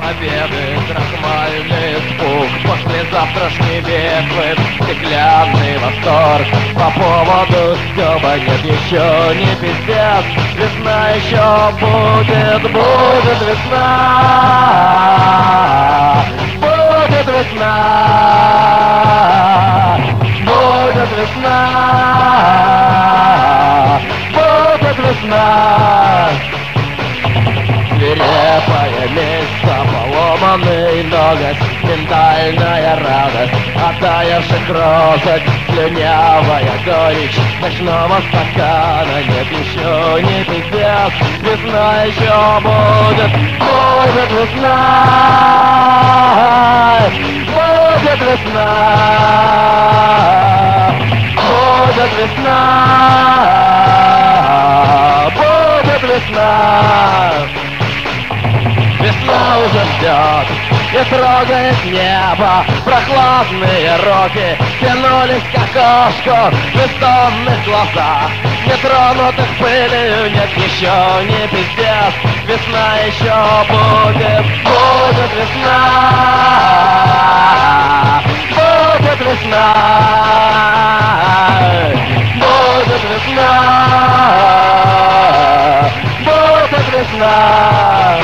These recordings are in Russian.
победы, крахмальный испуг. Послезавтрашней битвы стеклянный восторг. По поводу Стёба нет, еще не пиздец. Весна еще будет, будет весна. Будет весна. Будет весна. Будет весна. Свирепая месть, поломанный ноготь, ментальная радость оттаявших розок, слюнявая горечь ночного стакана. Нет, еще не пиздец, весна еще будет, будет весна, будет весна, будет весна, будет весна. Весна уже ждет и трогает небо. Прохладные руки тянулись к окошку в бессонных глазах, нетронутых пылью. Нет, еще не пиздец, весна еще будет, будет весна. Будет весна. Будет весна. Будет весна.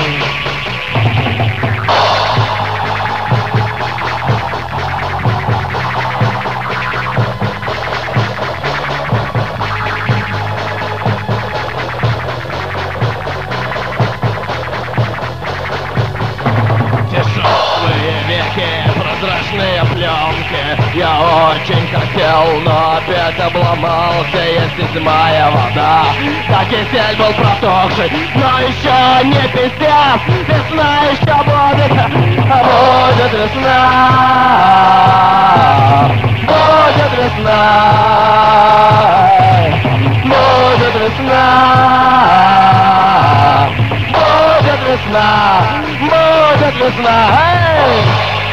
Прозрачные пленки. Я очень хотел, но опять обломался. Есть седьмая вода, как кисель был протухший. Но еще не пиздец, весна еще будет. Будет весна. Будет весна. Будет весна. Будет весна. Будет весна. Эй!